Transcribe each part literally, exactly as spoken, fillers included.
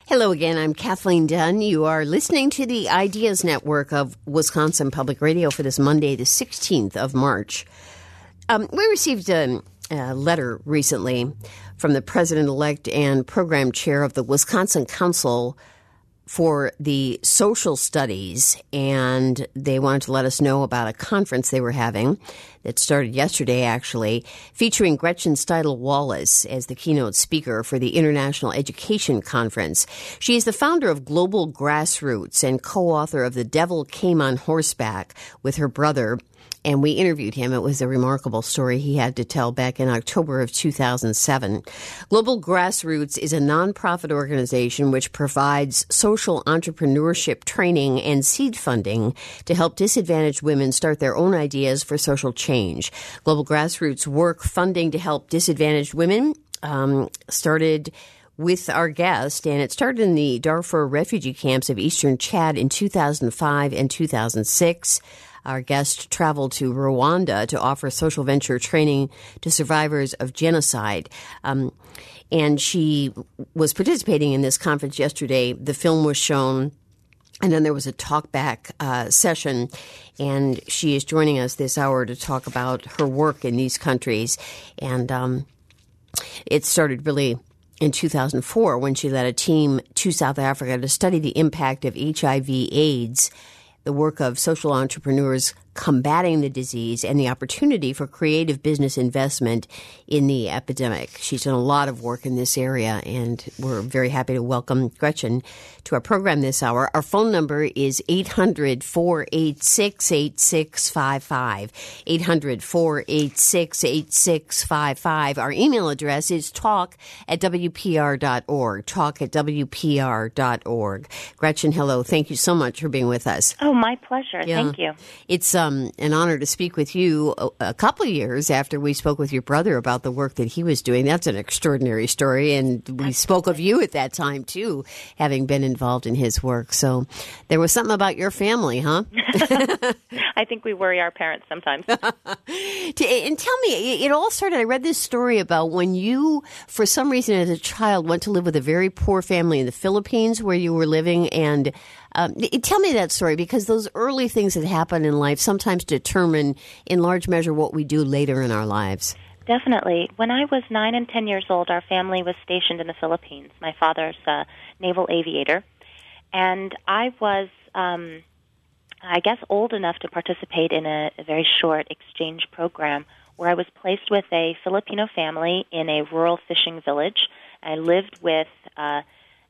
Hello again, I'm Kathleen Dunn. You are listening to the Ideas Network of Wisconsin Public Radio for this Monday, the sixteenth of March. Um, we received a, a letter recently from the president-elect and program chair of the Wisconsin Council for the Social Studies, and they wanted to let us know about a conference they were having that started yesterday, actually, featuring Gretchen Steidl-Wallace as the keynote speaker for the International Education Conference. She is the founder of Global Grassroots and co-author of The Devil Came on Horseback with her brother, and we interviewed him. It was a remarkable story he had to tell back in October of two thousand seven. Global Grassroots is a nonprofit organization which provides social entrepreneurship training and seed funding to help disadvantaged women start their own ideas for social change. Global Grassroots work funding to help disadvantaged women um, started with our guest, and it started in the Darfur refugee camps of eastern Chad in two thousand five and two thousand six. Our guest traveled to Rwanda to offer social venture training to survivors of genocide. Um, and she was participating in this conference yesterday. The film was shown, and then there was a talkback uh, session. And she is joining us this hour to talk about her work in these countries. And um, it started really in two thousand four when she led a team to South Africa to study the impact of H I V AIDS, the work of social entrepreneurs combating the disease, and the opportunity for creative business investment in the epidemic. She's done a lot of work in this area, and we're very happy to welcome Gretchen to our program this hour. Our phone number is eight hundred, four eight six, eight six five five, eight hundred, four eight six, eight six five five. Our email address is talk at w p r dot org, talk at w p r dot org. Gretchen, hello. Thank you so much for being with us. Oh, my pleasure. Yeah. Thank you. It's um, an honor to speak with you a, a couple of years after we spoke with your brother about the work that he was doing. That's an extraordinary story, and we Absolutely. spoke of you at that time, too, having been involved in his work. So there was something about your family, huh? I think we worry our parents sometimes. And tell me, it all started, I read this story about when you, for some reason as a child, went to live with a very poor family in the Philippines where you were living, and Um, tell me that story, because those early things that happen in life sometimes determine, in large measure, what we do later in our lives. Definitely. When I was nine and ten years old, our family was stationed in the Philippines. My father's a naval aviator, and I was, um, I guess, old enough to participate in a, a very short exchange program where I was placed with a Filipino family in a rural fishing village. I lived with uh,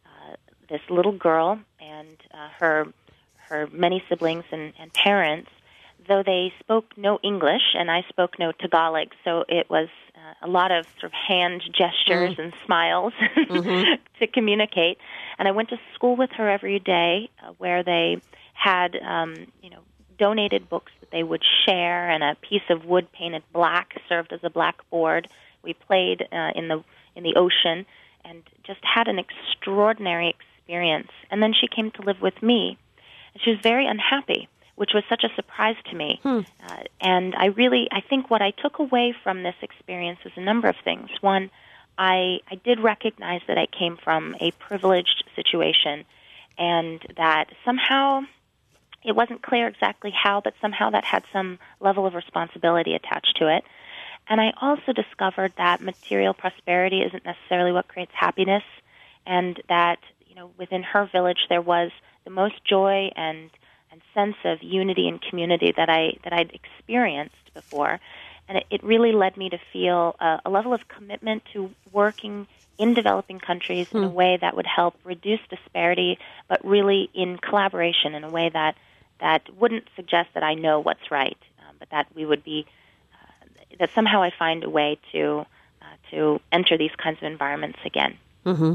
this little girl and uh, her her many siblings and, and parents, though they spoke no English and I spoke no Tagalog, so it was uh, a lot of sort of hand gestures mm. and smiles mm-hmm. to communicate. And I went to school with her every day, uh, where they had um, you know donated books that they would share, and a piece of wood painted black served as a blackboard. We played uh, in the in the ocean and just had an extraordinary experience. Experience. And then she came to live with me. She was very unhappy, which was such a surprise to me. Hmm. Uh, and I really, I think what I took away from this experience is a number of things. One, I, I did recognize that I came from a privileged situation, and that somehow, it wasn't clear exactly how, but somehow that had some level of responsibility attached to it. And I also discovered that material prosperity isn't necessarily what creates happiness, and that within her village, there was the most joy and, and sense of unity and community that I that I'd experienced before, and it, it really led me to feel a, a level of commitment to working in developing countries mm. in a way that would help reduce disparity, but really in collaboration in a way that that wouldn't suggest that I know what's right, um, but that we would be uh, that somehow I find a way to uh, to enter these kinds of environments again. Mm-hmm.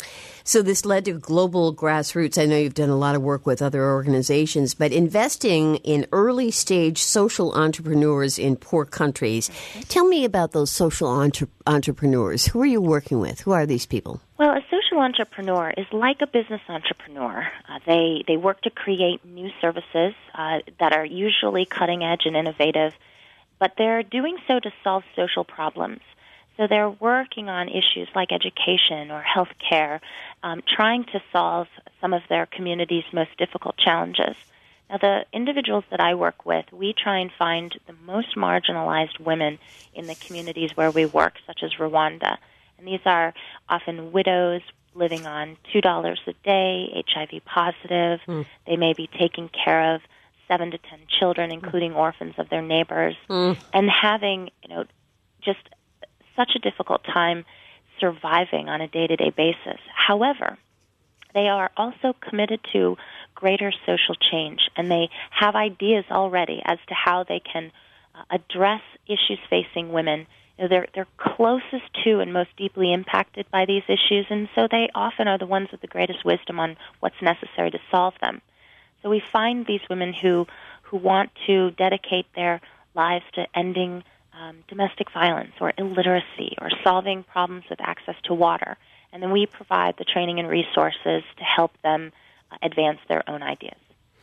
So this led to Global Grassroots. I know you've done a lot of work with other organizations, but investing in early-stage social entrepreneurs in poor countries. Tell me about those social entre- entrepreneurs. Who are you working with? Who are these people? Well, a social entrepreneur is like a business entrepreneur. Uh, they, they work to create new services uh, that are usually cutting-edge and innovative, but they're doing so to solve social problems. So they're working on issues like education or health care, um, trying to solve some of their community's most difficult challenges. Now, the individuals that I work with, we try and find the most marginalized women in the communities where we work, such as Rwanda. And these are often widows living on two dollars a day, H I V positive. Mm. They may be taking care of seven to ten children, including orphans of their neighbors, mm. and having, you know, just such a difficult time surviving on a day-to-day basis. However, they are also committed to greater social change, and they have ideas already as to how they can uh, address issues facing women. You know, they're, they're closest to and most deeply impacted by these issues, and so they often are the ones with the greatest wisdom on what's necessary to solve them. So we find these women who, who want to dedicate their lives to ending um, domestic violence or illiteracy or solving problems with access to water, and then we provide the training and resources to help them uh, advance their own ideas.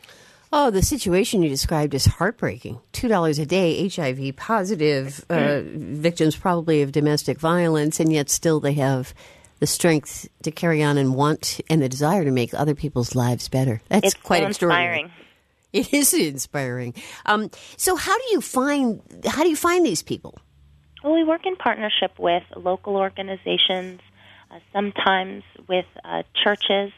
Oh, the situation you described is heartbreaking. Two dollars a day, H I V positive, uh, victims probably of domestic violence, and yet still they have the strength to carry on and want and the desire to make other people's lives better. That's it's quite so extraordinary. Inspiring. It is inspiring. Um, so, how do you find how do you find these people? Well, we work in partnership with local organizations, uh, sometimes with uh, churches.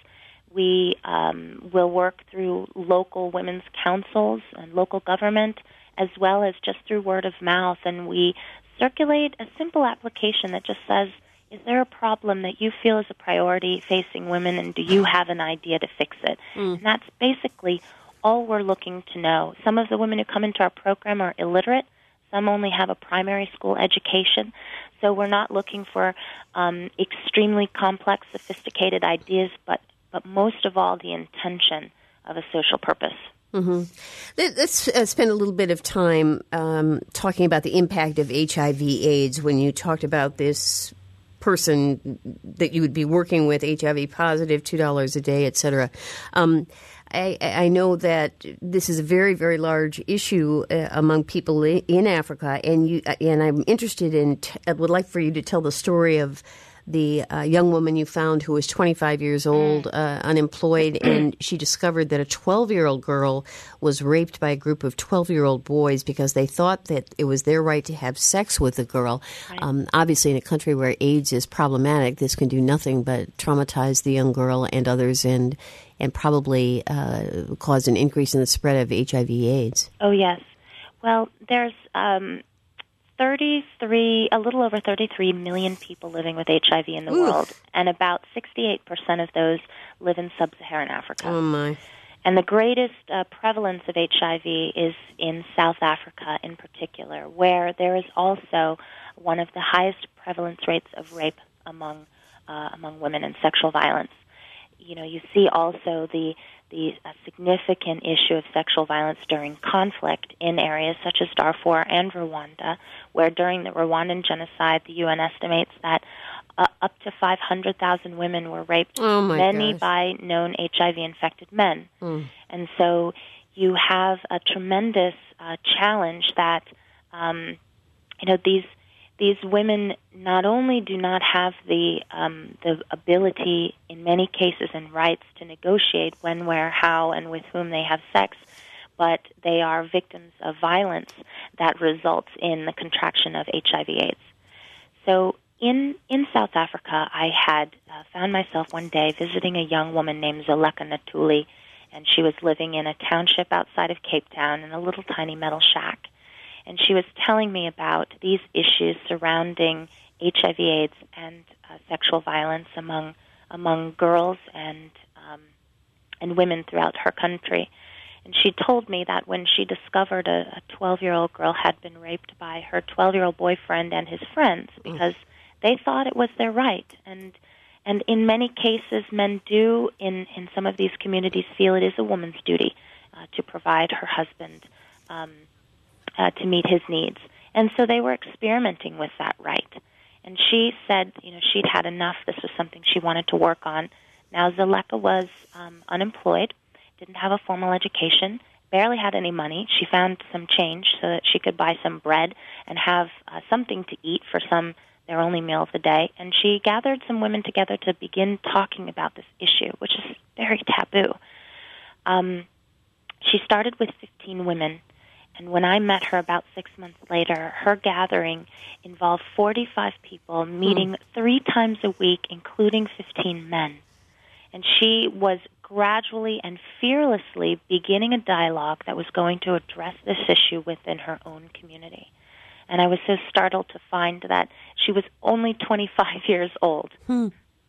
We um, will work through local women's councils and local government, as well as just through word of mouth. And we circulate a simple application that just says, is there a problem that you feel is a priority facing women, and do you have an idea to fix it? Mm. And that's basically all we're looking to know. Some of the women who come into our program are illiterate. Some only have a primary school education. So we're not looking for um, extremely complex, sophisticated ideas, but but most of all, the intention of a social purpose. Mm-hmm. Let's uh, spend a little bit of time um, talking about the impact of H I V AIDS. When you talked about this person that you would be working with, H I V positive, two dollars a day, et cetera. Um, I, I know that this is a very, very large issue uh, among people in Africa, and you and I'm interested in. T- I would like for you to tell the story of the uh, young woman you found who was twenty-five years old, uh, unemployed, and she discovered that a twelve-year-old girl was raped by a group of twelve-year-old boys because they thought that it was their right to have sex with the girl. Right. Um, obviously, in a country where AIDS is problematic, this can do nothing but traumatize the young girl and others, and and probably uh, cause an increase in the spread of H I V AIDS. Oh, yes. Well, there's Um thirty-three, a little over thirty-three million people living with H I V in the Ooh. world, and about sixty-eight percent of those live in sub-Saharan Africa. Oh, my. And the greatest uh, prevalence of H I V is in South Africa in particular, where there is also one of the highest prevalence rates of rape among uh, among women and sexual violence. You know, you see also the the uh, significant issue of sexual violence during conflict in areas such as Darfur and Rwanda, where during the Rwandan genocide, the U N estimates that uh, up to five hundred thousand women were raped, oh my many gosh. by known H I V-infected men. Mm. And so you have a tremendous uh, challenge that, um, you know, these These women not only do not have the um, the ability, in many cases and rights, to negotiate when, where, how, and with whom they have sex, but they are victims of violence that results in the contraction of H I V AIDS. So in in South Africa, I had uh, found myself one day visiting a young woman named Zoleka Natuli, and she was living in a township outside of Cape Town in a little tiny metal shack. And she was telling me about these issues surrounding H I V AIDS and uh, sexual violence among among girls and um, and women throughout her country. And she told me that when she discovered a twelve-year-old girl had been raped by her twelve-year-old boyfriend and his friends because mm. they thought it was their right. And and in many cases, men do in, in some of these communities feel it is a woman's duty uh, to provide her husband um Uh, to meet his needs. And so they were experimenting with that right. And she said, you know, she'd had enough. This was something she wanted to work on. Now, Zoleka was um, unemployed, didn't have a formal education, barely had any money. She found some change so that she could buy some bread and have uh, something to eat for some their only meal of the day, and she gathered some women together to begin talking about this issue, which is very taboo. Um, she started with fifteen women, and when I met her about six months later, her gathering involved forty-five people meeting hmm. three times a week, including fifteen men. And she was gradually and fearlessly beginning a dialogue that was going to address this issue within her own community. And I was so startled to find that she was only twenty-five years old. Hmm.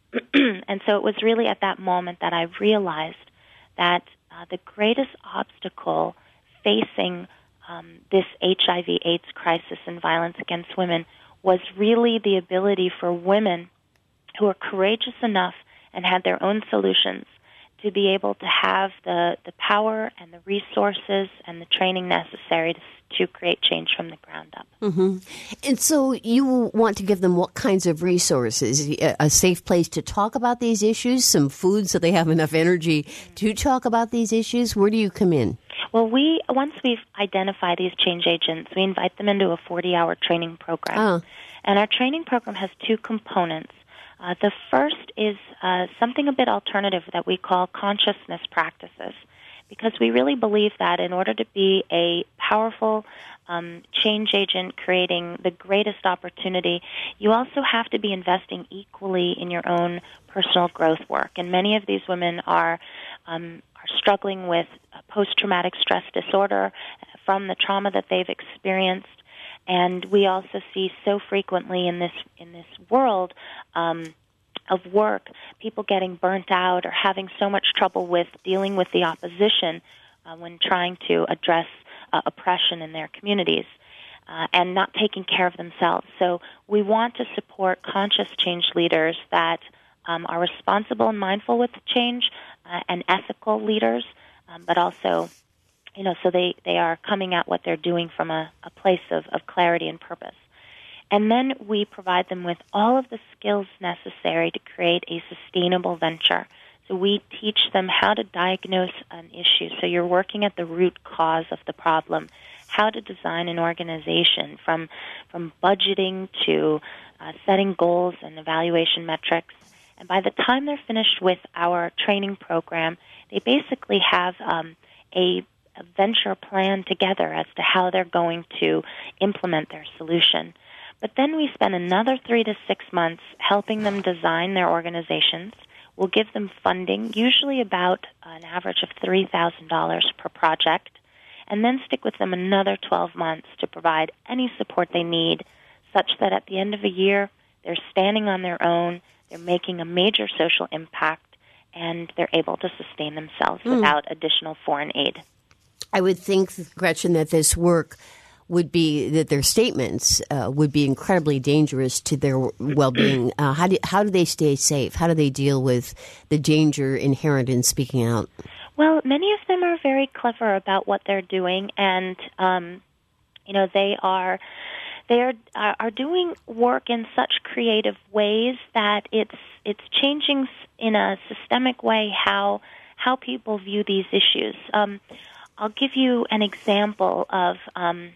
And so it was really at that moment that I realized that uh, the greatest obstacle facing um, this H I V AIDS crisis and violence against women was really the ability for women who are courageous enough and had their own solutions to be able to have the, the power and the resources and the training necessary to, to create change from the ground up. Mm-hmm. And so you want to give them what kinds of resources? A, a safe place to talk about these issues, some food so they have enough energy to talk about these issues? Where do you come in? Well, we once we've identified these change agents, we invite them into a forty-hour training program. Oh. And our training program has two components. Uh, the first is uh, something a bit alternative that we call consciousness practices, because we really believe that in order to be a powerful um, change agent creating the greatest opportunity, you also have to be investing equally in your own personal growth work. And many of these women are, um, are struggling with post-traumatic stress disorder from the trauma that they've experienced. And we also see so frequently in this in this world um, of work, people getting burnt out or having so much trouble with dealing with the opposition uh, when trying to address uh, oppression in their communities uh, and not taking care of themselves. So we want to support conscious change leaders that um, are responsible and mindful with change uh, and ethical leaders, um, but also You know, so they, they are coming at what they're doing from a, a place of, of clarity and purpose. And then we provide them with all of the skills necessary to create a sustainable venture. So we teach them how to diagnose an issue. So you're working at the root cause of the problem, how to design an organization from, from budgeting to uh, setting goals and evaluation metrics. And by the time they're finished with our training program, they basically have um, a a venture plan together as to how they're going to implement their solution. But then we spend another three to six months helping them design their organizations. We'll give them funding, usually about an average of three thousand dollars per project, and then stick with them another twelve months to provide any support they need, such that at the end of a year, they're standing on their own, they're making a major social impact, and they're able to sustain themselves mm. without additional foreign aid. I would think, Gretchen, that this work would be, that their statements uh, would be incredibly dangerous to their well-being. Uh, how do how do they stay safe? How do they deal with the danger inherent in speaking out? Well, many of them are very clever about what they're doing, and um, you know they are they are are doing work in such creative ways that it's it's changing in a systemic way how how people view these issues. Um, I'll give you an example of um,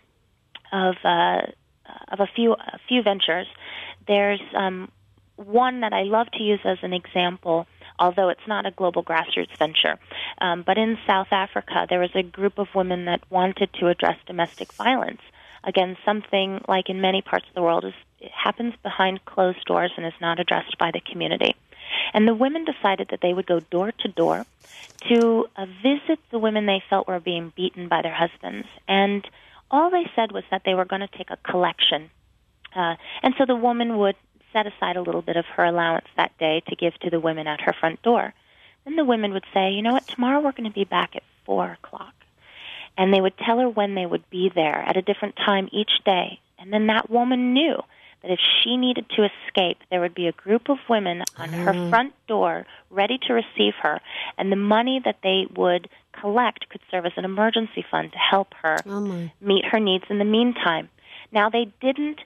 of uh, of a few a few ventures. There's um, one that I love to use as an example, although it's not a global grassroots venture. Um, but in South Africa, there was a group of women that wanted to address domestic violence. Again, something like in many parts of the world is it happens behind closed doors and is not addressed by the community. And the women decided that they would go door to door to uh, visit the women they felt were being beaten by their husbands. And all they said was that they were going to take a collection. Uh, and so the woman would set aside a little bit of her allowance that day to give to the women at her front door. Then the women would say, you know what, tomorrow we're going to be back at four o'clock. And they would tell her when they would be there at a different time each day. And then that woman knew that if she needed to escape, there would be a group of women on her front door ready to receive her, and the money that they would collect could serve as an emergency fund to help her oh meet her needs in the meantime. Now, they didn't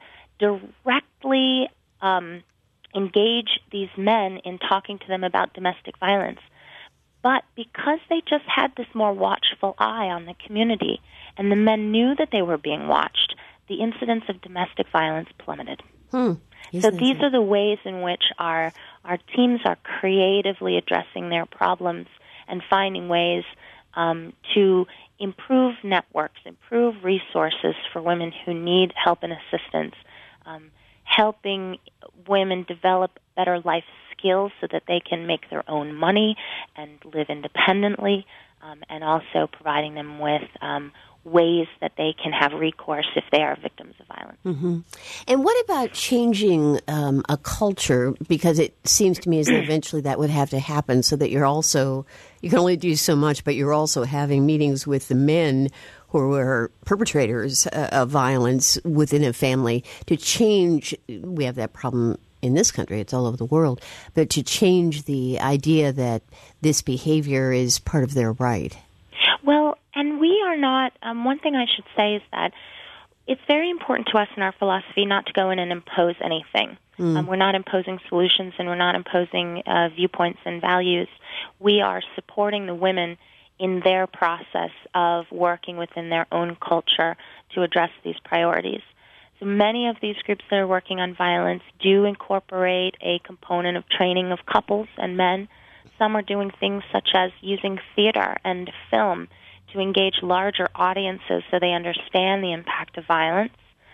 directly um, engage these men in talking to them about domestic violence, but because they just had this more watchful eye on the community, and the men knew that they were being watched, the incidence of domestic violence plummeted. Hmm. So these are the ways in which our our teams are creatively addressing their problems and finding ways um, to improve networks, improve resources for women who need help and assistance, um, helping women develop better life skills so that they can make their own money and live independently, um, and also providing them with um, ways that they can have recourse if they are victims of violence. Mm-hmm. And what about changing um, a culture? Because it seems to me as though eventually that would have to happen so that you're also, you can only do so much, but you're also having meetings with the men who are perpetrators uh, of violence within a family to change. We have that problem in this country, it's all over the world, but to change the idea that this behavior is part of their right. Well, and we are not, um, one thing I should say is that it's very important to us in our philosophy not to go in and impose anything. Mm. Um, we're not imposing solutions and we're not imposing uh, viewpoints and values. We are supporting the women in their process of working within their own culture to address these priorities. So many of these groups that are working on violence do incorporate a component of training of couples and men. Some are doing things such as using theater and film to engage larger audiences so they understand the impact of violence.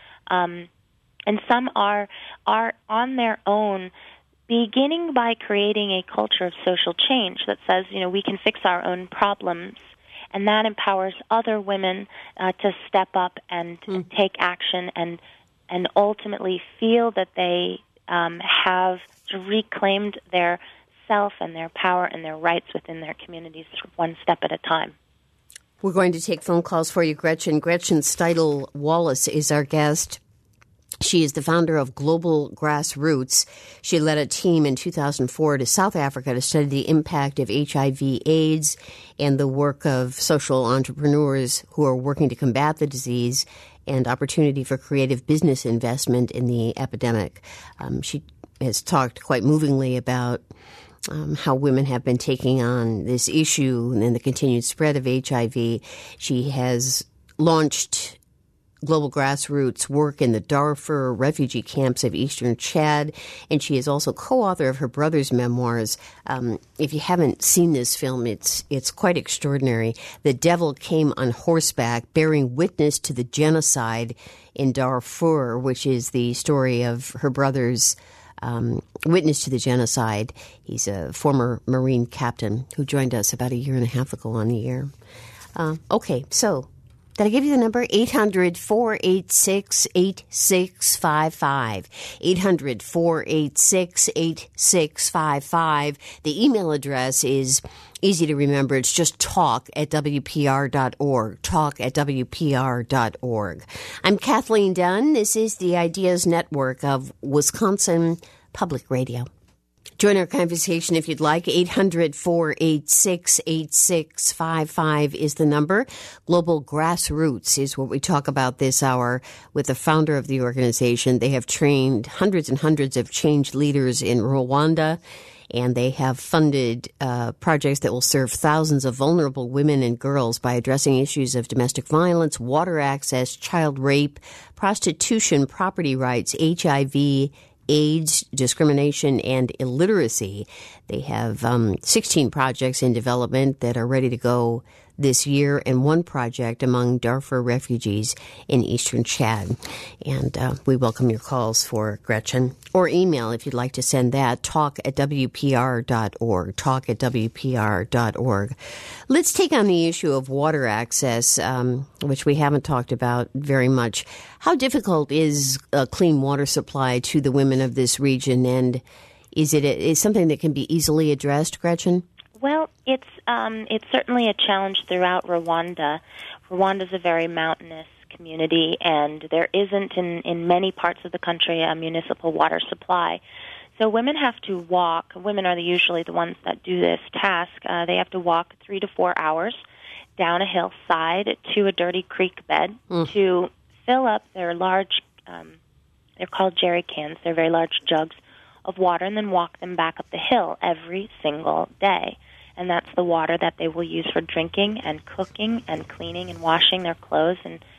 Um, and some are are on their own beginning by creating a culture of social change that says, you know, we can fix our own problems, and that empowers other women uh, to step up and mm. take action and and ultimately feel that they um, have reclaimed their self and their power and their rights within their communities one step at a time. We're going to take phone calls for you, Gretchen. Gretchen Steidel Wallace is our guest. She is the founder of Global Grassroots. She led a team in two thousand four to South Africa to study the impact of H I V AIDS and the work of social entrepreneurs who are working to combat the disease and opportunity for creative business investment in the epidemic. Um, she has talked quite movingly about Um, how women have been taking on this issue and the continued spread of H I V. She has launched Global Grassroots work in the Darfur refugee camps of eastern Chad, and she is also co-author of her brother's memoirs. Um, if you haven't seen this film, it's it's quite extraordinary. The Devil Came on Horseback, bearing witness to the genocide in Darfur, which is the story of her brother's Um, witness to the genocide. He's a former Marine captain who joined us about a year and a half ago on the air. Uh, okay, so did I give you the number? eight hundred, four eight six, eight six five five. eight hundred, four eight six, eight six five five. The email address is easy to remember. It's just talk at W P R dot org. Talk at W P R dot org. I'm Kathleen Dunn. This is the Ideas Network of Wisconsin Public Radio. Join our conversation if you'd like. eight hundred, four eight six, eight six five five is the number. Global Grassroots is what we talk about this hour with the founder of the organization. They have trained hundreds and hundreds of change leaders in Rwanda, and they have funded uh, projects that will serve thousands of vulnerable women and girls by addressing issues of domestic violence, water access, child rape, prostitution, property rights, H I V, AIDS, discrimination, and illiteracy. They have um, sixteen projects in development that are ready to go this year, and one project among Darfur refugees in eastern Chad. And uh, we welcome your calls for Gretchen, or email if you'd like to send that, talk at W P R dot org, talk at W P R dot org. Let's take on the issue of water access, um, which we haven't talked about very much. How difficult is a clean water supply to the women of this region, and is it a, is something that can be easily addressed, Gretchen? Well, it's um, it's certainly a challenge throughout Rwanda. Rwanda is a very mountainous community, and there isn't in, in many parts of the country a municipal water supply. So women have to walk. Women are the, usually the ones that do this task. Uh, they have to walk three to four hours down a hillside to a dirty creek bed mm. to fill up their large, um, they're called jerry cans, they're very large jugs of water, and then walk them back up the hill every single day. And that's the water that they will use for drinking and cooking and cleaning and washing their clothes and,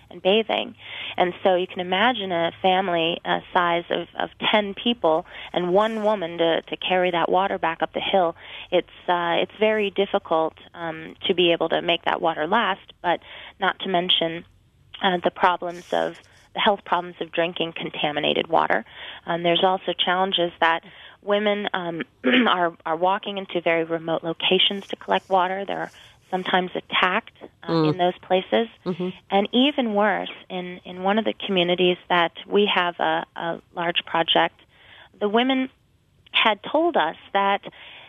and bathing. And so you can imagine a family uh, size of, of ten people and one woman to, to carry that water back up the hill. It's uh, it's very difficult um, to be able to make that water last, but not to mention uh, the problems of the health problems of drinking contaminated water. Um, there's also challenges that women um, are are walking into very remote locations to collect water. They're sometimes attacked uh, mm. in those places. Mm-hmm. And even worse, in, in one of the communities that we have a, a large project, the women had told us that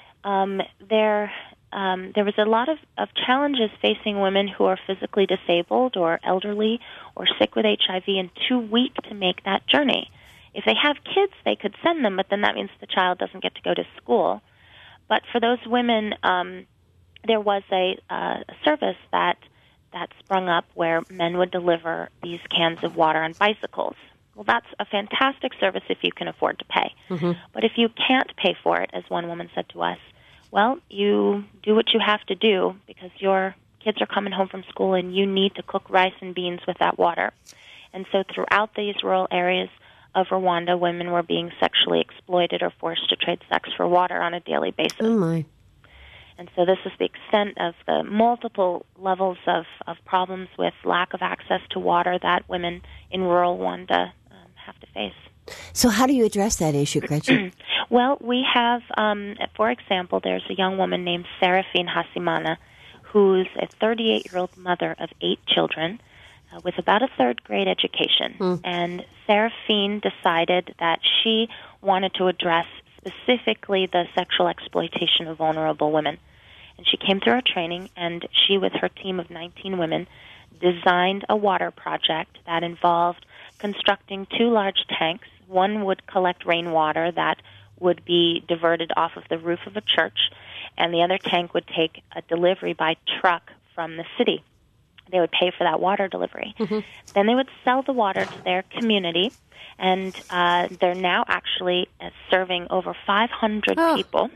um, there um, there was a lot of, of challenges facing women who are physically disabled or elderly or sick with H I V and too weak to make that journey. If they have kids, they could send them, but then that means the child doesn't get to go to school. But for those women, um, there was a, uh, a service that that sprung up where men would deliver these cans of water on bicycles. Well, that's a fantastic service if you can afford to pay. Mm-hmm. But if you can't pay for it, as one woman said to us, well, you do what you have to do because your kids are coming home from school and you need to cook rice and beans with that water. And so throughout these rural areas of Rwanda, women were being sexually exploited or forced to trade sex for water on a daily basis. Oh, my. And so this is the extent of the multiple levels of, of problems with lack of access to water that women in rural Rwanda um, have to face. So how do you address that issue, Gretchen? Well, we have, um, for example, there's a young woman named Seraphine Hasimana who's a thirty-eight-year-old mother of eight children uh, with about a third-grade education. Mm. And Seraphine decided that she wanted to address specifically the sexual exploitation of vulnerable women. And she came through her training, and she, with her team of nineteen women, designed a water project that involved constructing two large tanks. One would collect rainwater that would be diverted off of the roof of a church, and the other tank would take a delivery by truck from the city. They would pay for that water delivery. Mm-hmm. Then they would sell the water to their community, and uh, they're now actually uh, serving over five hundred oh. people.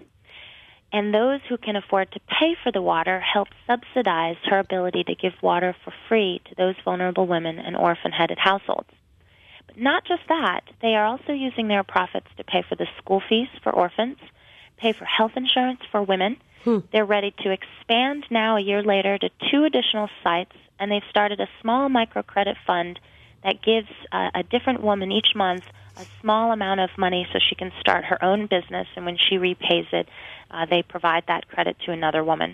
And those who can afford to pay for the water help subsidize her ability to give water for free to those vulnerable women and orphan-headed households. But not just that, they are also using their profits to pay for the school fees for orphans, pay for health insurance for women. Hmm. They're ready to expand now a year later to two additional sites, and they've started a small microcredit fund that gives uh, a different woman each month a small amount of money so she can start her own business, and when she repays it, uh, they provide that credit to another woman.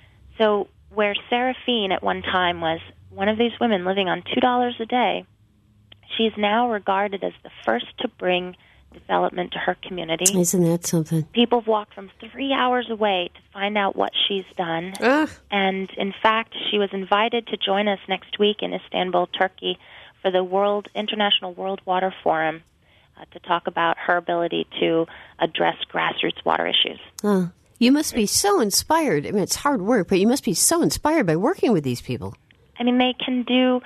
So where Seraphine at one time was one of these women living on two dollars a day, she's now regarded as the first to bring development to her community. Isn't that something? People have walked from three hours away to find out what she's done. Ugh. And in fact, she was invited to join us next week in Istanbul, Turkey, for the World International World Water Forum uh, to talk about her ability to address grassroots water issues. Huh. You must be so inspired. I mean, it's hard work, but you must be so inspired by working with these people. I mean, they can do...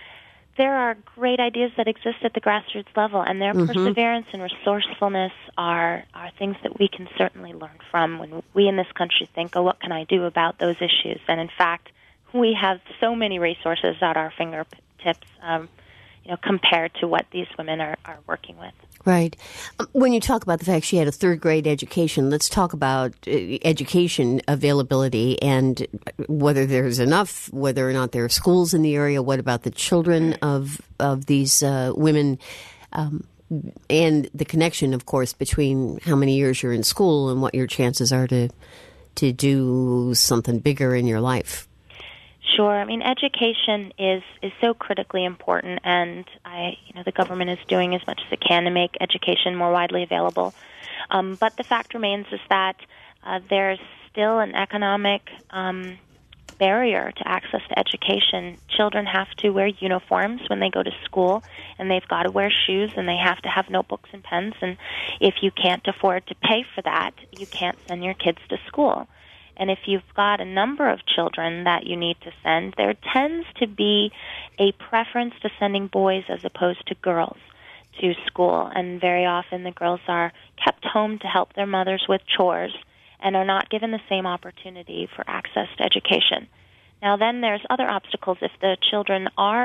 There are great ideas that exist at the grassroots level, and their mm-hmm. perseverance and resourcefulness are, are things that we can certainly learn from when we in this country think, oh, what can I do about those issues? And in fact, we have so many resources at our fingertips, um, you know, compared to what these women are, are working with. Right. When you talk about the fact she had a third-grade education, let's talk about uh, education availability and whether there's enough, whether or not there are schools in the area. What about the children of of these uh, women, um, and the connection, of course, between how many years you're in school and what your chances are to to do something bigger in your life. Sure. I mean, education is, is so critically important, and I, you know, the government is doing as much as it can to make education more widely available. Um, but the fact remains is that uh, there's still an economic um, barrier to access to education. Children have to wear uniforms when they go to school, and they've got to wear shoes, and they have to have notebooks and pens. And if you can't afford to pay for that, you can't send your kids to school. And if you've got a number of children that you need to send, there tends to be a preference to sending boys as opposed to girls to school. And very often the girls are kept home to help their mothers with chores and are not given the same opportunity for access to education. Now then there's other obstacles. If the children are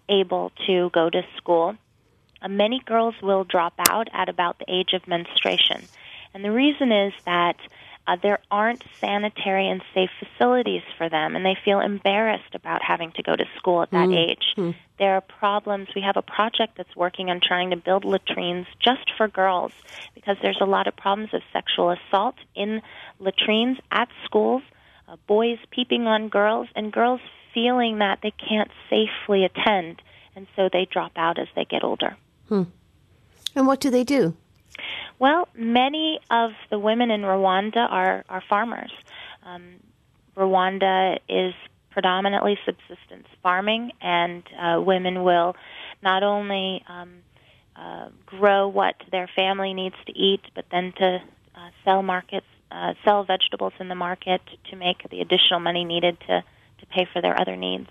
able to go to school. Uh, many girls will drop out at about the age of menstruation. And the reason is that uh, there aren't sanitary and safe facilities for them, and they feel embarrassed about having to go to school at that mm. age. Mm. There are problems. We have a project that's working on trying to build latrines just for girls because there's a lot of problems of sexual assault in latrines at schools, uh, boys peeping on girls, and girls feeling that they can't safely attend, and so they drop out as they get older. Hmm. And what do they do? Well, many of the women in Rwanda are, are farmers. Um, Rwanda is predominantly subsistence farming, and uh, women will not only um, uh, grow what their family needs to eat, but then to uh, sell markets, uh, sell vegetables in the market to make the additional money needed to, to pay for their other needs.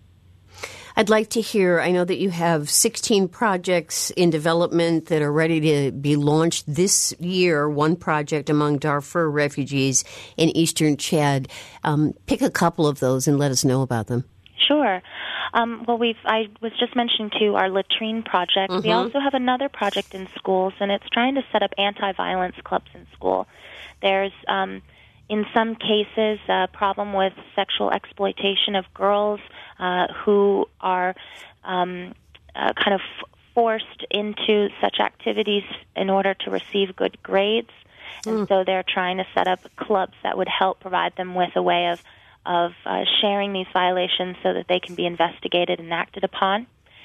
I'd like to hear, I know that you have sixteen projects in development that are ready to be launched this year, one project among Darfur refugees in eastern Chad. Um, pick a couple of those and let us know about them. Sure. Um, well, we've I was just mentioning, too, our latrine project. Mm-hmm. We also have another project in schools, and it's trying to set up anti-violence clubs in school. There's um, in some cases, a problem with sexual exploitation of girls uh, who are um, uh, kind of f- forced into such activities in order to receive good grades. And mm. so they're trying to set up clubs that would help provide them with a way of, of uh, sharing these violations so that they can be investigated and acted upon.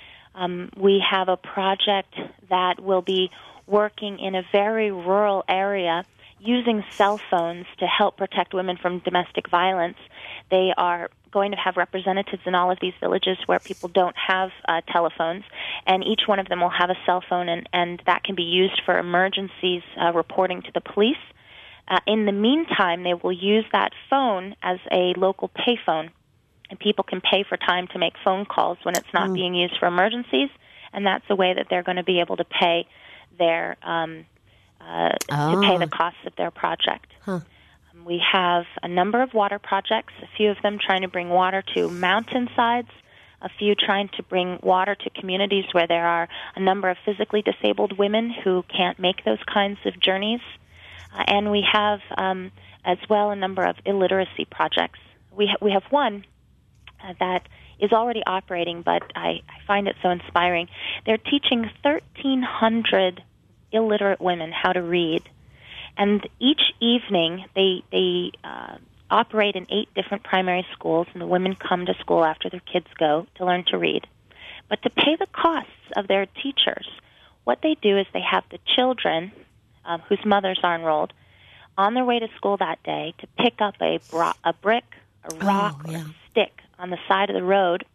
Um, we have a project that will be working in a very rural area using cell phones to help protect women from domestic violence. They are going to have representatives in all of these villages where people don't have uh, telephones, and each one of them will have a cell phone, and, and that can be used for emergencies, uh, reporting to the police. Uh, in the meantime, they will use that phone as a local payphone, and people can pay for time to make phone calls when it's not mm. being used for emergencies, and that's a way that they're going to be able to pay their um, Uh, oh. to pay the costs of their project. Huh. Um, we have a number of water projects, a few of them trying to bring water to mountainsides, a few trying to bring water to communities where there are a number of physically disabled women who can't make those kinds of journeys. Uh, and we have, um, as well, a number of illiteracy projects. We, ha- we have one uh, that is already operating, but I, I find it so inspiring. They're teaching thirteen hundred illiterate women how to read, and each evening they they uh, operate in eight different primary schools, and the women come to school after their kids go to learn to read. But to pay the costs of their teachers, what they do is they have the children um, whose mothers are enrolled on their way to school that day to pick up a bro- a brick, a rock, oh, yeah. or a stick on the side of the road,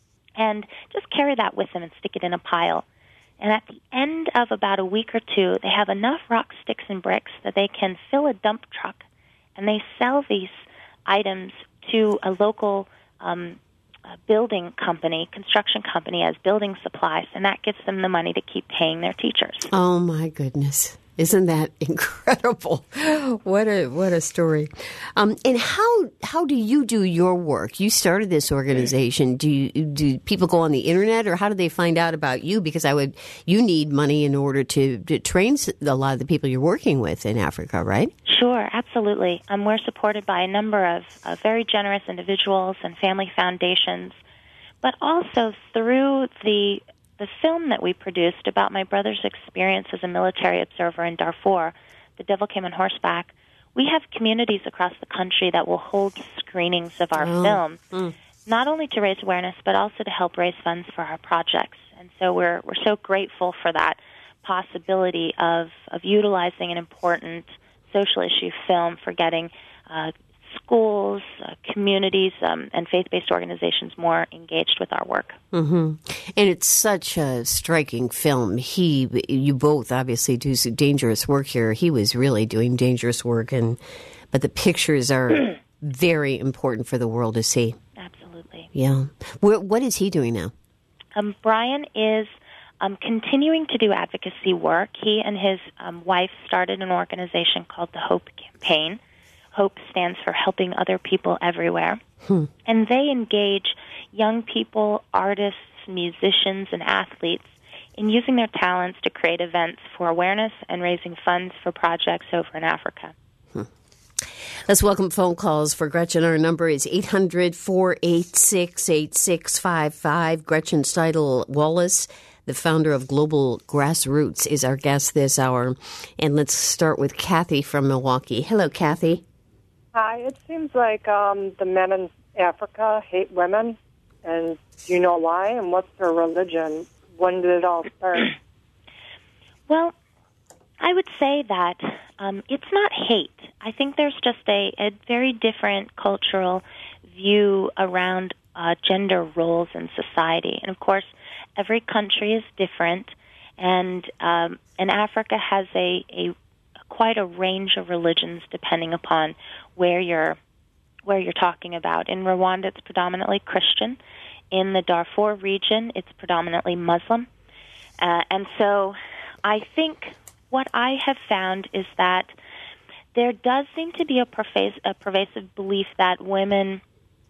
and just carry that with them and stick it in a pile. And at the end of about a week or two, they have enough rock, sticks, and bricks that they can fill a dump truck, and they sell these items to a local um, uh, building company, construction company, as building supplies, and that gives them the money to keep paying their teachers. Oh, my goodness. Isn't that incredible? What a what a story! Um, and how how do you do your work? You started this organization. Do you, do people go on the internet, or how do they find out about you? Because I would you need money in order to, to train a lot of the people you're working with in Africa, right? Sure, absolutely. Um, we're supported by a number of uh, very generous individuals and family foundations, but also through the The film that we produced about my brother's experience as a military observer in Darfur, The Devil Came on Horseback, we have communities across the country that will hold screenings of our oh. film, mm. not only to raise awareness, but also to help raise funds for our projects. And so we're we're so grateful for that possibility of, of utilizing an important social issue film for getting uh, schools, uh, communities, um, and faith-based organizations more engaged with our work. Mm-hmm. And it's such a striking film. He, you both obviously do some dangerous work here. He was really doing dangerous work, and but the pictures are very important for the world to see. Absolutely. Yeah. What, what is he doing now? Um, Brian is um, continuing to do advocacy work. He and his um, wife started an organization called the Hope Campaign. HOPE stands for Helping Other People Everywhere. Hmm. And they engage young people, artists, musicians, and athletes in using their talents to create events for awareness and raising funds for projects over in Africa. Hmm. Let's welcome phone calls for Gretchen. Our number is eight hundred, four eight six, eight six five five. Gretchen Steidl Wallace, the founder of Global Grassroots, is our guest this hour. And let's start with Kathy from Milwaukee. Hello, Kathy. Hi. It seems like um, the men in Africa hate women. And do you know why? And what's their religion? When did it all start? Well, I would say that um, it's not hate. I think there's just a, a very different cultural view around uh, gender roles in society. And, of course, every country is different. And um, and Africa has a, a quite a range of religions depending upon where you're where you're talking about. In Rwanda, it's predominantly Christian. In the Darfur region, it's predominantly Muslim. Uh, and so I think what I have found is that there does seem to be a, pervasive, a pervasive belief that women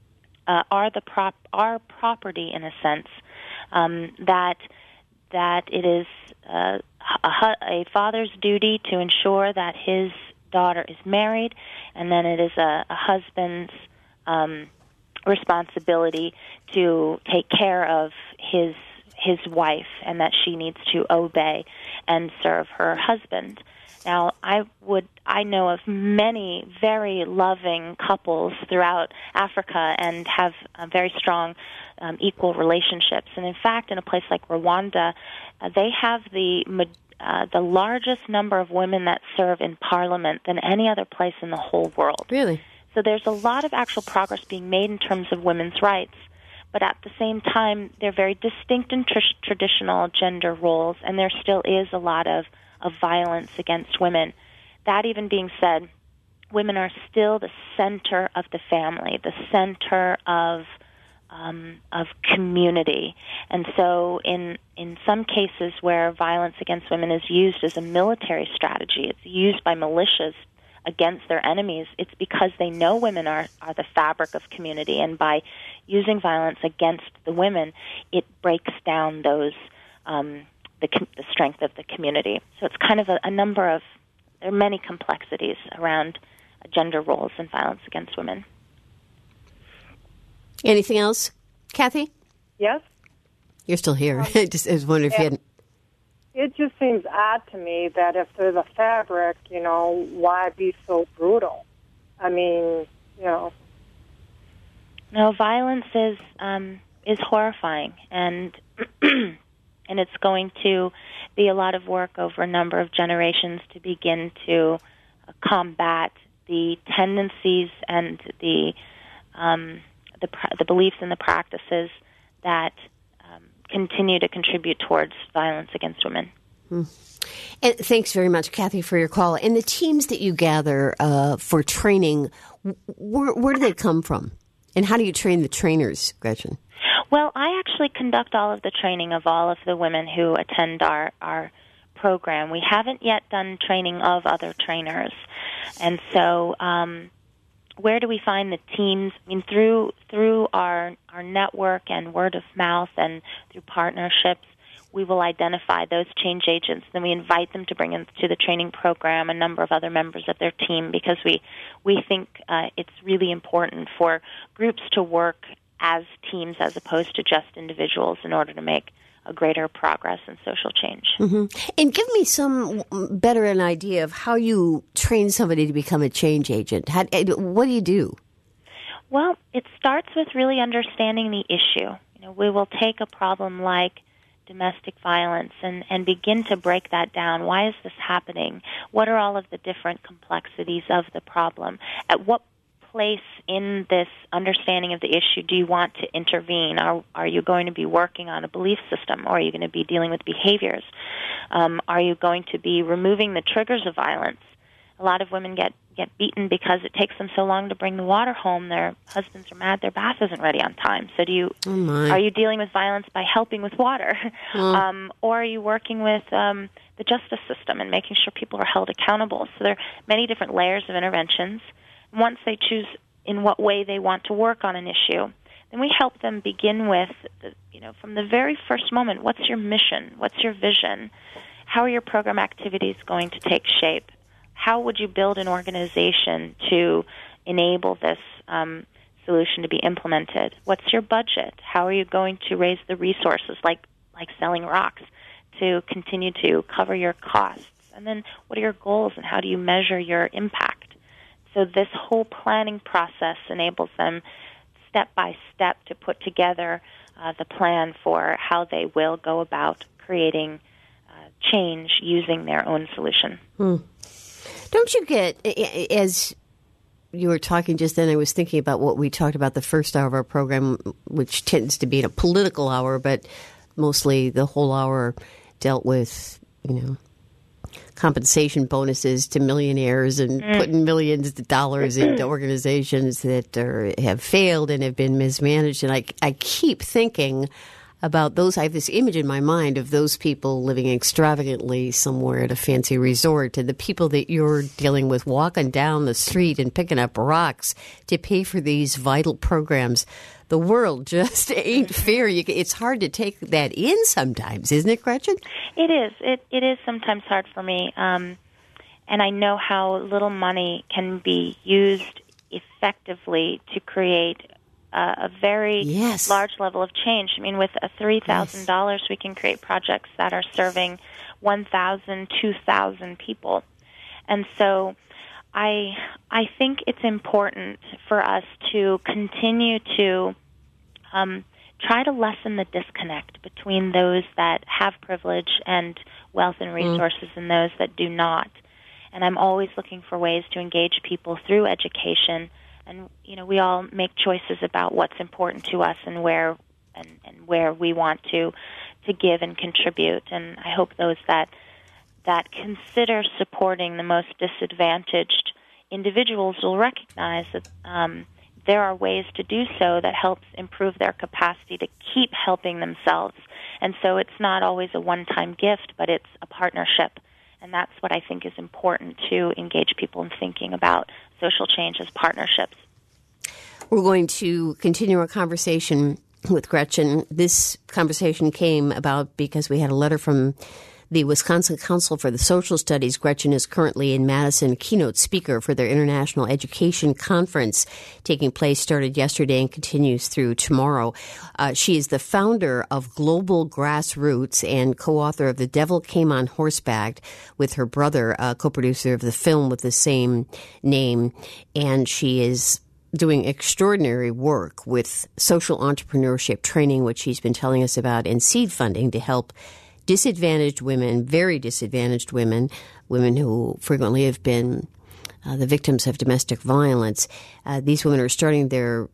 uh, are the prop are property in a sense, um, that that it is uh, a, a father's duty to ensure that his daughter is married, and then it is a, a husband's um, responsibility to take care of his his wife, and that she needs to obey and serve her husband. Now, I would I know of many very loving couples throughout Africa and have uh, very strong um, equal relationships. And in fact, in a place like Rwanda, uh, they have the uh, the largest number of women that serve in parliament than any other place in the whole world. Really? So there's a lot of actual progress being made in terms of women's rights. But at the same time, they're very distinct and tr- traditional gender roles, and there still is a lot of, of violence against women. That even being said, women are still the center of the family, the center of um, of community. And so in in some cases where violence against women is used as a military strategy, it's used by militias against their enemies, it's because they know women are, are the fabric of community, and by using violence against the women, it breaks down those um, the, the strength of the community. So it's kind of a, a number of, there are many complexities around gender roles and violence against women. Anything else, Kathy? Yes. You're still here. Um, I just I was wondering if you hadn't. It just seems odd to me that if they're the fabric, you know, why be so brutal? I mean, you know. No, violence is um, is horrifying, and and it's going to be a lot of work over a number of generations to begin to uh, combat the tendencies and the um, the the beliefs and the practices that continue to contribute towards violence against women. Hmm. And thanks very much, Kathy, for your call. And the teams that you gather uh, for training, where, where do they come from? And how do you train the trainers, Gretchen? Well, I actually conduct all of the training of all of the women who attend our, our program. We haven't yet done training of other trainers. And so um, where do we find the teams? I mean, through through our our network and word of mouth and through partnerships, we will identify those change agents. Then we invite them to bring into the training program a number of other members of their team, because we we think uh, it's really important for groups to work as teams as opposed to just individuals in order to make a greater progress in social change. Mm-hmm. And give me some better an idea of how you train somebody to become a change agent. How, what do you do? Well, it starts with really understanding the issue. You know, we will take a problem like domestic violence and, and begin to break that down. Why is this happening? What are all of the different complexities of the problem? At what place in this understanding of the issue do you want to intervene? Are, are you going to be working on a belief system, or are you going to be dealing with behaviors? Um, are you going to be removing the triggers of violence? A lot of women get, get beaten because it takes them so long to bring the water home. Their husbands are mad their bath isn't ready on time. So do you oh are you dealing with violence by helping with water? Mm. Um, or are you working with um, the justice system and making sure people are held accountable? So there are many different layers of interventions. Once they choose in what way they want to work on an issue, then we help them begin with, the, you know, from the very first moment, what's your mission? What's your vision? How are your program activities going to take shape? How would you build an organization to enable this um, solution to be implemented? What's your budget? How are you going to raise the resources, like like selling rocks, to continue to cover your costs? And then what are your goals, and how do you measure your impact? So this whole planning process enables them step by step to put together uh, the plan for how they will go about creating uh, change using their own solution. Hmm. Don't you get, as you were talking just then, I was thinking about what we talked about the first hour of our program, which tends to be a political hour, but mostly the whole hour dealt with, you know, compensation bonuses to millionaires and mm. putting millions of dollars into organizations that are, have failed and have been mismanaged. And I, I keep thinking about those. I have this image in my mind of those people living extravagantly somewhere at a fancy resort, and the people that you're dealing with walking down the street and picking up rocks to pay for these vital programs. The world just ain't fair. You, it's hard to take that in sometimes, isn't it, Gretchen? It is. It it is sometimes hard for me, um, and I know how little money can be used effectively to create Uh, a very yes. large level of change. I mean, with a three thousand dollars, yes. we can create projects that are serving one thousand, two thousand people. And so I I think it's important for us to continue to um, try to lessen the disconnect between those that have privilege and wealth and resources mm. and those that do not. And I'm always looking for ways to engage people through education. And, you know, we all make choices about what's important to us and where and, and where we want to to give and contribute. And I hope those that that consider supporting the most disadvantaged individuals will recognize that um, there are ways to do so that helps improve their capacity to keep helping themselves. And so it's not always a one-time gift, but it's a partnership. And that's what I think is important to engage people in thinking about social change as partnerships. We're going to continue our conversation with Gretchen. This conversation came about because we had a letter from the Wisconsin Council for the Social Studies. Gretchen is currently in Madison, keynote speaker for their International Education Conference taking place, started yesterday and continues through tomorrow. Uh, she is the founder of Global Grassroots and co-author of The Devil Came on Horseback with her brother, uh, co-producer of the film with the same name. And she is doing extraordinary work with social entrepreneurship training, which she's been telling us about, and seed funding to help disadvantaged women, very disadvantaged women, women who frequently have been uh, the victims of domestic violence. Uh, these women are starting their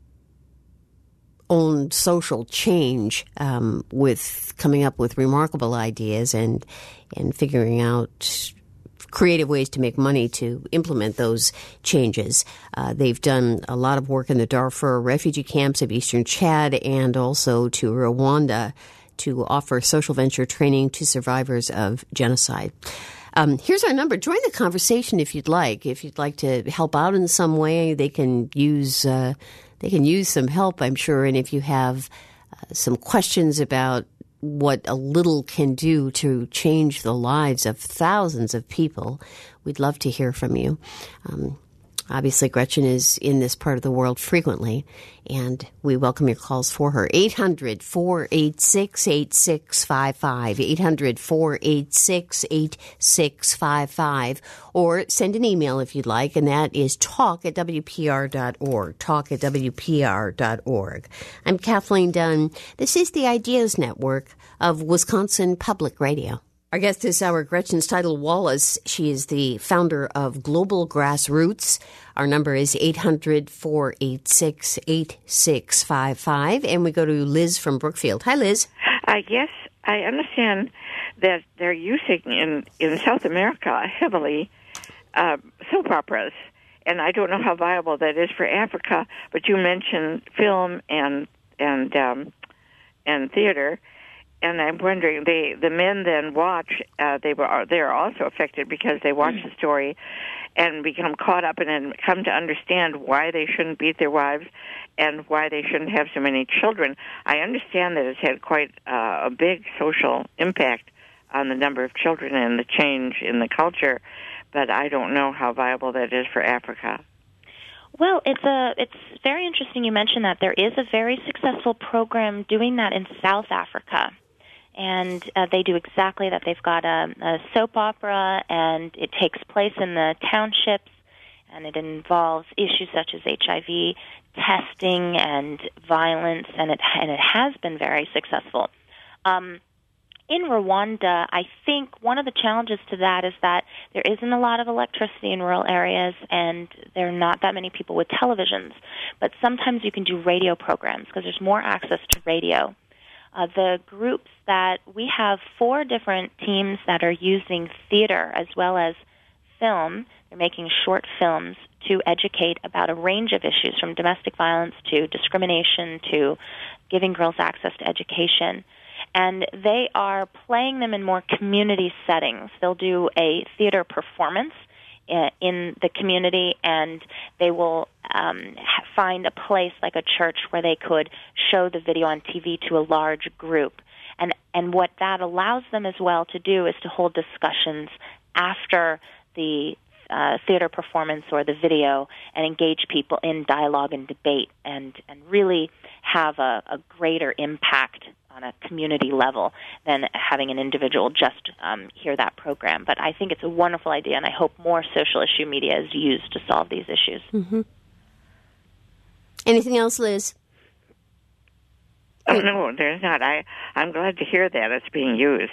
own social change um, with coming up with remarkable ideas and and figuring out creative ways to make money to implement those changes. Uh, they've done a lot of work in the Darfur refugee camps of eastern Chad and also to Rwanda to offer social venture training to survivors of genocide. Um, here's our number. Join the conversation if you'd like. If you'd like to help out in some way, they can use uh, they can use some help, I'm sure. And if you have uh, some questions about what a little can do to change the lives of thousands of people, we'd love to hear from you. Um, Obviously, Gretchen is in this part of the world frequently, and we welcome your calls for her. eight hundred, four eight six, eight six five five, eight hundred, four eight six, eight six five five, or send an email if you'd like, and that is talk at W P R dot org, talk at W P R dot org. I'm Kathleen Dunn. This is the Ideas Network of Wisconsin Public Radio. Our guest this hour, Gretchen Steidl Wallace. She is the founder of Global Grassroots. Our number is eight hundred, four eight six, eight six five five. And we go to Liz from Brookfield. Hi, Liz. Uh, yes, I understand that they're using in, in South America heavily uh, soap operas. And I don't know how viable that is for Africa, but you mentioned film and and um, and theater. And I'm wondering, they the men then watch. Uh, they were they are also affected because they watch the story and become caught up in it and come to understand why they shouldn't beat their wives, and why they shouldn't have so many children. I understand that it's had quite uh, a big social impact on the number of children and the change in the culture, but I don't know how viable that is for Africa. Well, it's a it's very interesting you mentioned that. There is a very successful program doing that in South Africa, and uh, they do exactly that. They've got a, a soap opera, and it takes place in the townships, and it involves issues such as H I V testing and violence, and it and it has been very successful. Um, In Rwanda, I think one of the challenges to that is that there isn't a lot of electricity in rural areas, and there are not that many people with televisions. But sometimes you can do radio programs because there's more access to radio. Uh, the groups that we have four different teams that are using theater as well as film. They're making short films to educate about a range of issues, from domestic violence to discrimination to giving girls access to education. And they are playing them in more community settings. They'll do a theater performance in the community, and they will um, find a place like a church where they could show the video on T V to a large group. And and what that allows them as well to do is to hold discussions after the uh, theater performance or the video and engage people in dialogue and debate and, and really have a, a greater impact on a community level than having an individual just um, hear that program. But I think it's a wonderful idea, and I hope more social issue media is used to solve these issues. Mm-hmm. Anything else, Liz? Oh, no, there's not. I, I'm glad to hear that it's being used.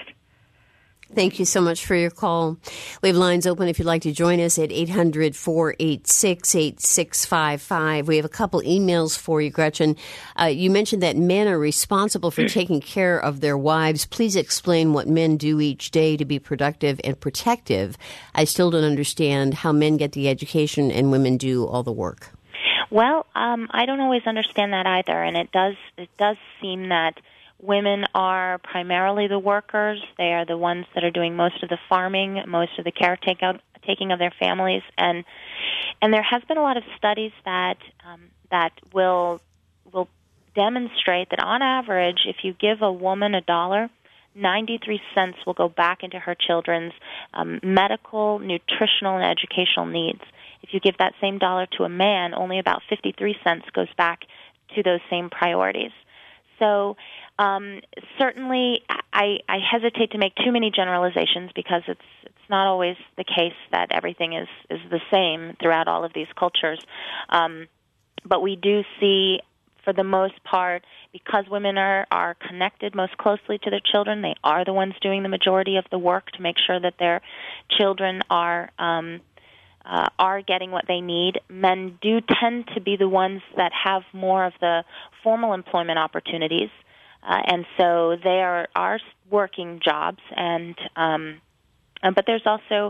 Thank you so much for your call. We have lines open if you'd like to join us at eight hundred, four eight six, eight six five five. We have a couple emails for you, Gretchen. Uh, you mentioned that men are responsible for taking care of their wives. Please explain what men do each day to be productive and protective. I still don't understand how men get the education and women do all the work. Well, um, I don't always understand that either, and it does it does seem that women are primarily the workers. They are the ones that are doing most of the farming, most of the caretaking of their families, and and there has been a lot of studies that um, that will will demonstrate that on average, if you give a woman a dollar, ninety-three cents will go back into her children's um, medical, nutritional, and educational needs. If you give that same dollar to a man, only about fifty-three cents goes back to those same priorities. So um, certainly I, I hesitate to make too many generalizations because it's it's not always the case that everything is, is the same throughout all of these cultures. Um, but we do see, for the most part, because women are, are connected most closely to their children, they are the ones doing the majority of the work to make sure that their children are um, Uh, are getting what they need. Men do tend to be the ones that have more of the formal employment opportunities, uh, and so they are, are working jobs. And um, uh, but there's also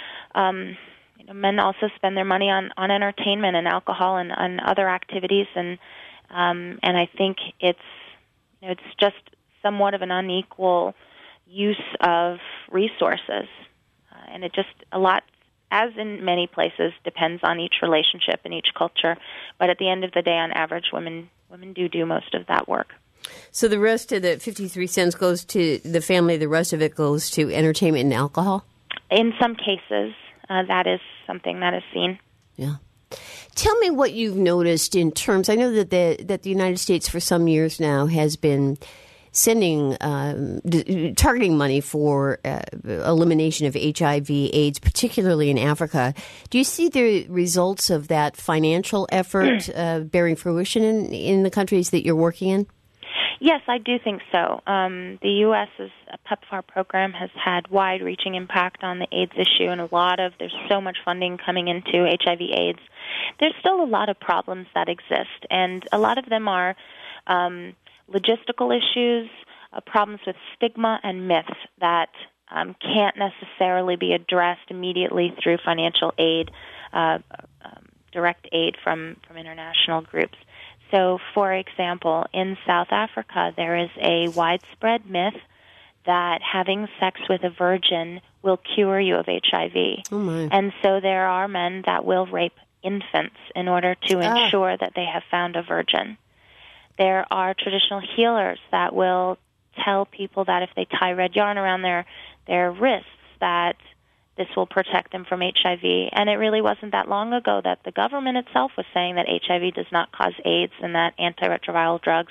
um, you know, men also spend their money on, on entertainment and alcohol and, and other activities, and um, and I think it's you know, it's just somewhat of an unequal use of resources, uh, and it just a lot. As in many places, depends on each relationship and each culture. But at the end of the day, on average, women women do do most of that work. So the rest of the fifty-three cents goes to the family. The rest of it goes to entertainment and alcohol? In some cases, uh, that is something that is seen. Yeah. Tell me what you've noticed in terms, I know that the, that the United States for some years now has been sending, um, d- targeting money for uh, elimination of H I V AIDS, particularly in Africa. Do you see the results of that financial effort uh, bearing fruition in, in the countries that you're working in? Yes, I do think so. Um, the U S's PEPFAR program has had wide-reaching impact on the AIDS issue, and a lot of, there's so much funding coming into H I V AIDS. There's still a lot of problems that exist, and a lot of them are um, logistical issues, uh, problems with stigma and myths that um, can't necessarily be addressed immediately through financial aid, uh, um, direct aid from, from international groups. So, for example, in South Africa, there is a widespread myth that having sex with a virgin will cure you of H I V. Oh my. And so there are men that will rape infants in order to Ah. ensure that they have found a virgin. There are traditional healers that will tell people that if they tie red yarn around their, their wrists, that this will protect them from H I V. And it really wasn't that long ago that the government itself was saying that H I V does not cause AIDS and that antiretroviral drugs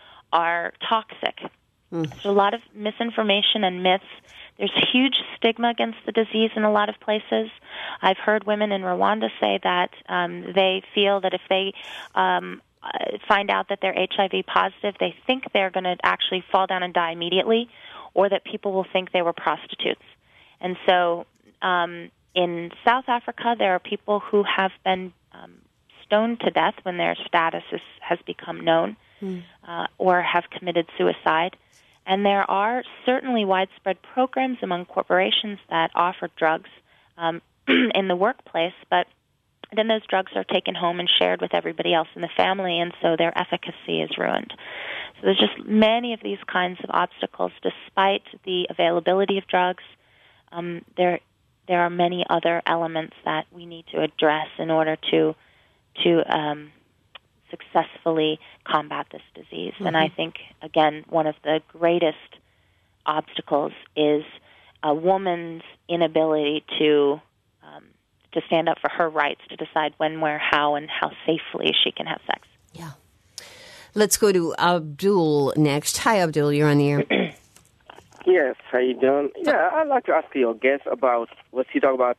are toxic. Mm. There's a lot of misinformation and myths. There's huge stigma against the disease in a lot of places. I've heard women in Rwanda say that um, they feel that if they um, find out that they're H I V positive, they think they're going to actually fall down and die immediately, or that people will think they were prostitutes. And so um, in South Africa, there are people who have been um, stoned to death when their status is, has become known, mm. uh, or have committed suicide. And there are certainly widespread programs among corporations that offer drugs um, in the workplace, but then those drugs are taken home and shared with everybody else in the family, and so their efficacy is ruined. So there's just many of these kinds of obstacles. Despite the availability of drugs, um, there there are many other elements that we need to address in order to to um, successfully combat this disease. Mm-hmm. And I think, again, one of the greatest obstacles is a woman's inability to um, to stand up for her rights, to decide when, where, how, and how safely she can have sex. Yeah. Let's go to Abdul next. Hi, Abdul. You're on the air. Yes, how you doing? Yeah, I'd like to ask your guest about what she talk about.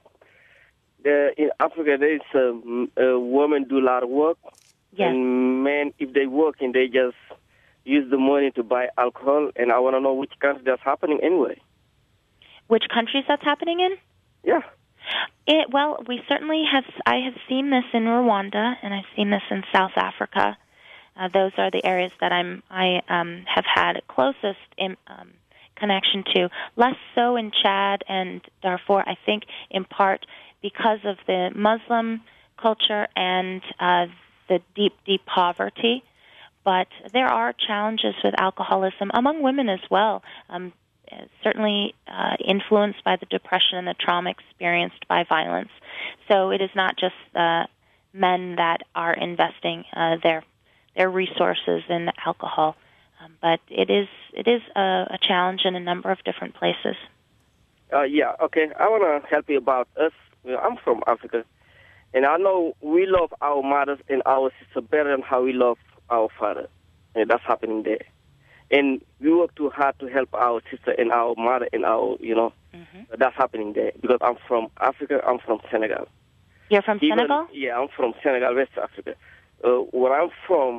The, in Africa, there is a, a woman do a lot of work, yes. and men, if they work, and they just use the money to buy alcohol, and I want to know which country that's happening anyway. Which countries that's happening in? Yeah. It, well, we certainly have. I have seen this in Rwanda, and I've seen this in South Africa. Uh, those are the areas that I'm. I um, have had closest in, um, connection to. Less so in Chad and Darfur. I think in part because of the Muslim culture and uh, the deep, deep poverty. But there are challenges with alcoholism among women as well. Um, certainly uh, influenced by the depression and the trauma experienced by violence. So it is not just uh, men that are investing uh, their their resources in alcohol, um, but it is it is a, a challenge in a number of different places. Uh, yeah, okay. I want to help you about us. I'm from Africa, and I know we love our mothers and our sisters better than how we love our father, and that's happening there. And we work too hard to help our sister and our mother and our, you know, mm-hmm. that's happening there. Because I'm from Africa, I'm from Senegal. You're from Even, Senegal? Yeah, I'm from Senegal, West Africa. Uh, where I'm from,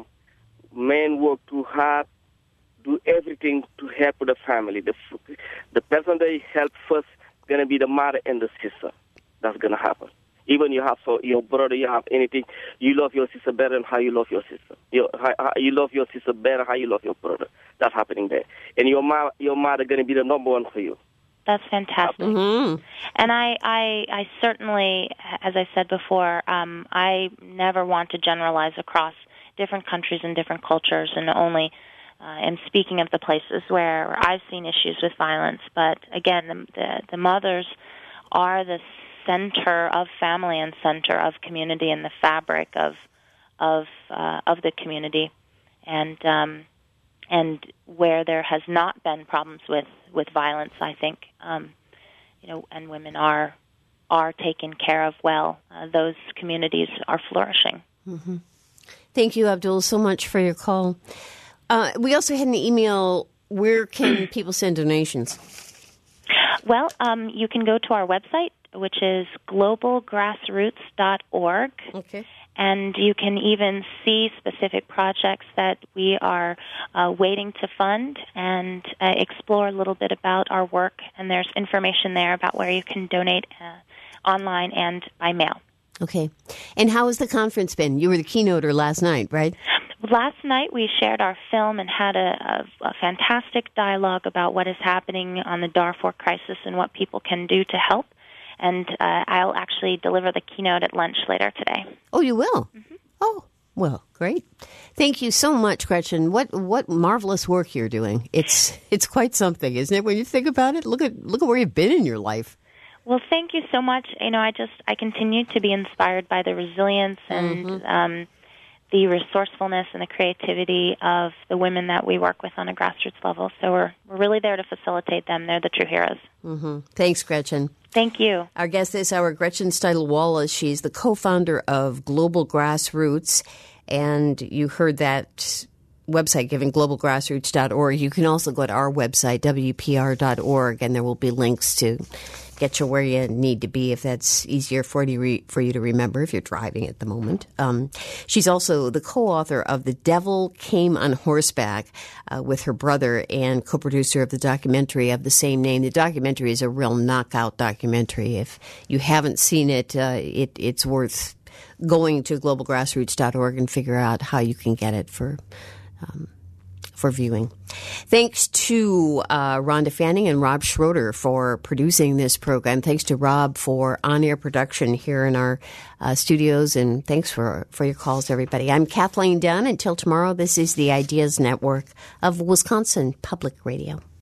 men work too hard, do everything to help the family. The the person they help first is going to be the mother and the sister. That's going to happen. Even you have so your brother, you have anything, you love your sister better than how you love your sister. You, how, you love your sister better how you love your brother. That's happening there. And your mother, your mother going to be the number one for you. That's fantastic. Mm-hmm. And I, I, I certainly, as I said before, um, I never want to generalize across different countries and different cultures, and only uh, am speaking of the places where I've seen issues with violence. But again, the, the, the mothers are the center of family and center of community and the fabric of of uh, of the community, and um, and where there has not been problems with, with violence, I think um, you know, and women are are taken care of well. Uh, those communities are flourishing. Mm-hmm. Thank you, Abdul, so much for your call. Uh, we also had an email. Where can people send donations? Well, um, you can go to our website, which is global grassroots dot org. Okay. And you can even see specific projects that we are uh, waiting to fund and uh, explore a little bit about our work. And there's information there about where you can donate uh, online and by mail. Okay. And how has the conference been? You were the keynoter last night, right? Last night we shared our film and had a, a, a fantastic dialogue about what is happening on the Darfur crisis and what people can do to help. And uh, I'll actually deliver the keynote at lunch later today. Oh, you will? Mm-hmm. Oh, well, great. Thank you so much, Gretchen. What what marvelous work you're doing. It's it's quite something, isn't it? When you think about it, look at look at where you've been in your life. Well, thank you so much. You know, I just I continue to be inspired by the resilience and Mm-hmm. um, the resourcefulness and the creativity of the women that we work with on a grassroots level. So we're we're really there to facilitate them. They're the true heroes. Mm-hmm. Thanks, Gretchen. Thank you. Our guest this hour, Gretchen Steidl-Wallace. She's the co-founder of Global Grassroots, and you heard that website given, global grassroots dot org. You can also go to our website, W P R dot org, and there will be links to get you where you need to be if that's easier for you, re- for you to remember if you're driving at the moment. Um, she's also the co-author of The Devil Came on Horseback uh, with her brother and co-producer of the documentary of the same name. The documentary is a real knockout documentary. If you haven't seen it, uh, it it's worth going to global grassroots dot org and figure out how you can get it for um, for viewing. Thanks to uh, Rhonda Fanning and Rob Schroeder for producing this program. Thanks to Rob for on-air production here in our uh, studios, and thanks for, for your calls, everybody. I'm Kathleen Dunn. Until tomorrow, this is the Ideas Network of Wisconsin Public Radio.